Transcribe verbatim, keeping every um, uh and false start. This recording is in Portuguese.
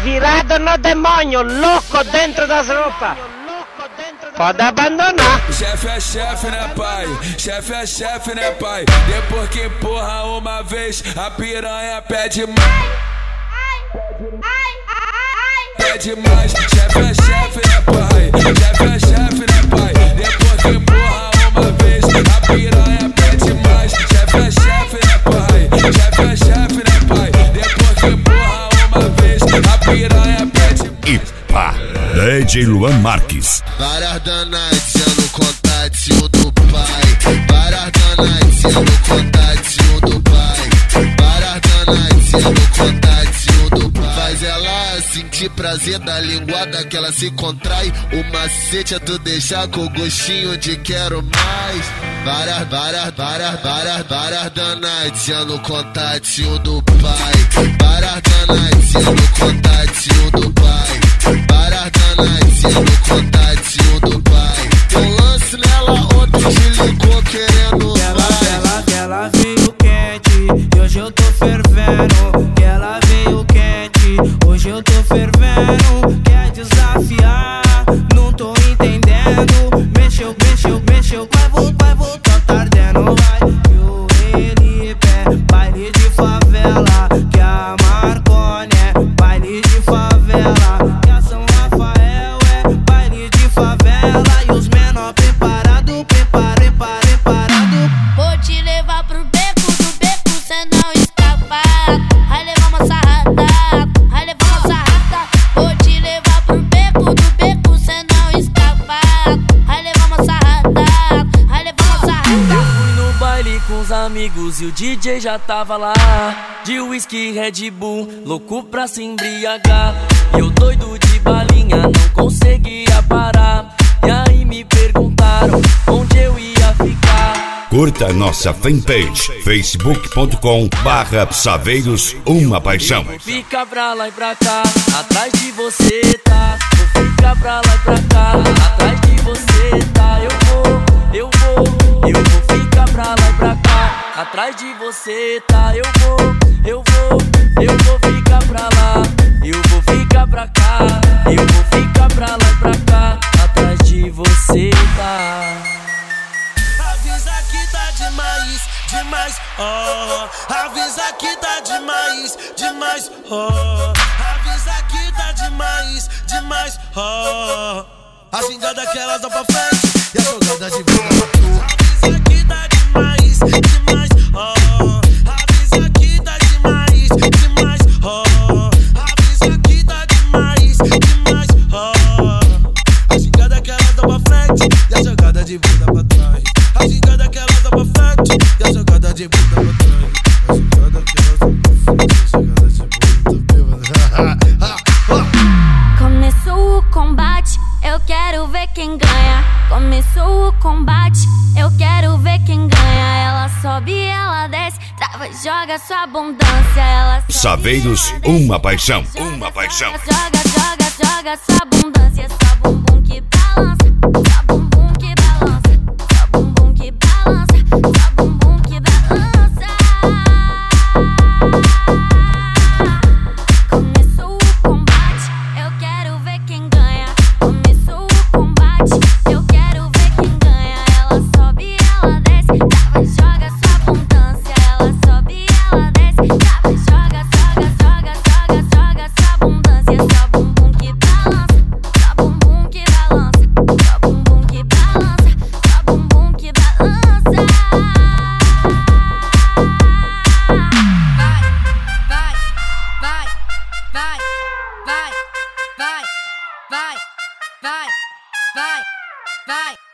virado no demônio, louco dentro das roupas. Pode abandonar. Chefe é chefe, né, pai? Chefe é chefe, né, pai? Depois que empurra uma vez, a piranha pede mais. Pede mais. Chefe é chefe, né, pai? Chefe é chefe, né, pai? Depois que empurra uma vez, a piranha pede mais. Chefe é chefe, né, pai? Chefe é chefe, né, pai? Depois que empurra uma vez, a piranha pede mais. E pá, D J Luan Marques. Várias danadinhas no contatinho do pai. Várias danadinhas no contatinho do pai. Várias danadinhas no contatinho do pai. Faz ela sentir prazer da linguada que ela se contrai. O macete é tu deixar com gostinho de quero mais. Várias, várias, várias, várias, várias danadinhas no contatinho do pai. Várias danadinhas no contatinho do pai. Várias danadinhas no contatinho do pai. Eu lance nela, ontem te ligou querendo ela, mais. ela, ela veio quente e hoje eu tô fervendo. Que ela veio quente, hoje eu tô fervendo. Quer desafiar, não tô entendendo. Mexeu, mexeu, mexeu, vai voltar, vai voltar, tá ardendo, vai. E o Elipé, baile de favela. Que a Marconi é baile de favela. Que a São Rafael é baile de favela. E os menor preparado, prepara, prepara, preparado. Vou te levar pro beco, do beco cê não escapa. Vai levar uma sarrada, vai levar uma sarrada. Vou te levar pro beco, do beco cê não escapa. Vai levar uma sarrada, vai levar uma sarrada. Eu fui no baile com os amigos e o D J já tava lá. De whisky, Red Bull, louco pra se embriagar. E eu doido de balinha, não conseguia parar. E aí me perguntaram onde eu ia ficar. Curta nossa fanpage facebook ponto com barra Saveiros Uma Paixão. Fica pra lá e pra cá, atrás de você tá. Vou ficar pra lá e pra cá, atrás de você tá. Eu vou, eu vou, eu vou ficar pra lá e pra cá, atrás de você tá. Eu vou, eu vou, eu vou ficar pra lá. Eu vou ficar pra cá, eu vou ficar pra lá e pra cá, atrás de você tá. Avisa que tá demais, demais, oh. Avisa que tá demais, demais, oh. Avisa que tá demais, demais, oh. A xingada que elas dão pra frente e a jogada de bunda pra tu. Avisa que tá demais, demais, oh. Avisa que tá demais, demais, oh. Avisa que tá demais, demais, oh. A xingada que elas dão pra frente e a jogada de bunda pra trás. A xingada que elas dão pra frente e a jogada de bunda pra trás. A xingada que elas dão pra frente e a jogada de bunda pra trás. Começou o combate, eu quero ver quem ganha. Começou o combate, eu quero ver quem ganha. Ela sobe, ela desce, trava e joga sua abundância. Ela sobe, Saveiros ela desce, Uma Paixão. joga, Uma paixão. Joga, joga, joga sua abundância. Só bumbum que balança, só bumbum que balança, só bumbum que balança, só bumbum que balança. Começou o combate, eu quero ver quem ganha. Começou o combate, eu quero ver quem ganha. Ela sobe, ela desce, trava e joga sua abundância. Ela sobe, ela desce, trava e joga, joga, joga, joga, joga sua abundância. Só bumbum que balança, só bumbum que balança, só bumbum que balança, só bumbum que balança. Vai, vai, vai, vai, vai, vai, vai, vai, vai.